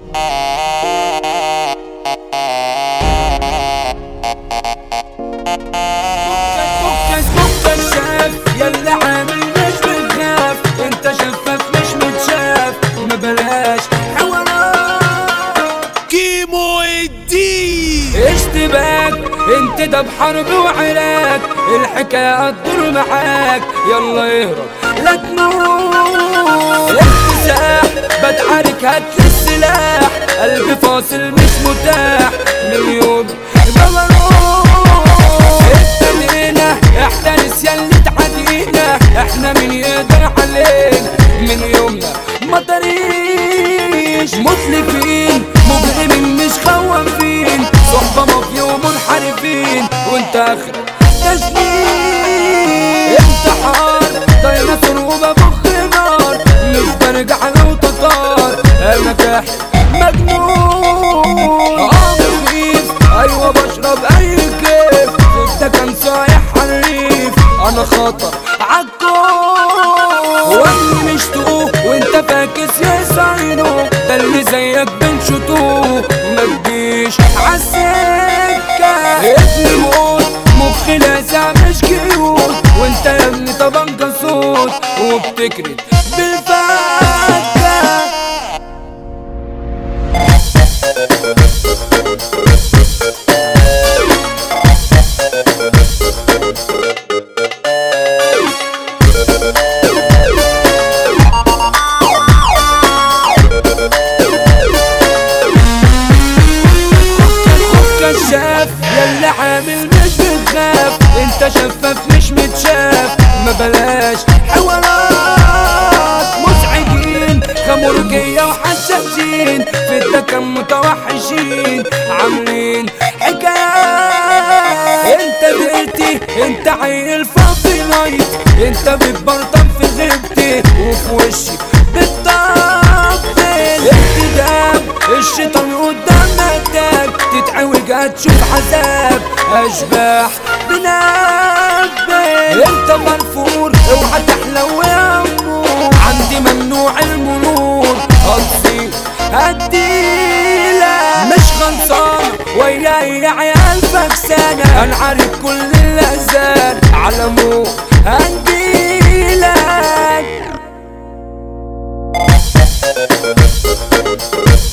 فكك شاف ياللي عامل مش بتخاف، انت شفاف مش متشاف، ما بلاش حوارات. كيمو الدين اشتباك انت ده بحرب وعراك، الحكاية هتدور معاك، يلا اهرب لا تموت. اكتساح بتعارك هاتلي السلاح، قلبي فاصل مش متاح من يوم ابتدينا احترس ياللي تعدينا، احنا مين يقدر علينا من يومنا ما طريش. متلفين مجرمين مش خوافين، صحبة مافيا ومنحرفين وانت اخرك تشنين. انتحار ديناصور وببخ نار، مش برجع لو تطار، انا كاحل مجنون. رخيص ايوه بشرب اي كيف، ده كان صايح حريف، انا خطر عالكون. واني مش تقوه وانت فاكس يا صاينو، ده اللي زيك بنشطوه ما تجيش عالسكة. ابني موت مخي لاسع مش كيوت، وانت يا ابني طبنجة صوت وبتكرت بالفكة. كشاف ياللي عامل مش بتخاف، انت شفاف مش متشاف، ما بلاش حوارات. مزعجين خمرجية وحساسين، في الدكن متوحشين عاملين حكايات. انت بقيتي انت عيل فاضي نايت، انت بتبرطم في غيبتي وفي وشي بتطبل. اهتدام الشيطان قدامك تاج، تتعوج هتشوف عذاب اشباح بنقبل. انت منفور اوعى تحلو يا امور، عندي ممنوع المرور، هتصير هديلك مش خلصان وياي عيال فكسانة، انا عارف كل الاذان على مو هديلك.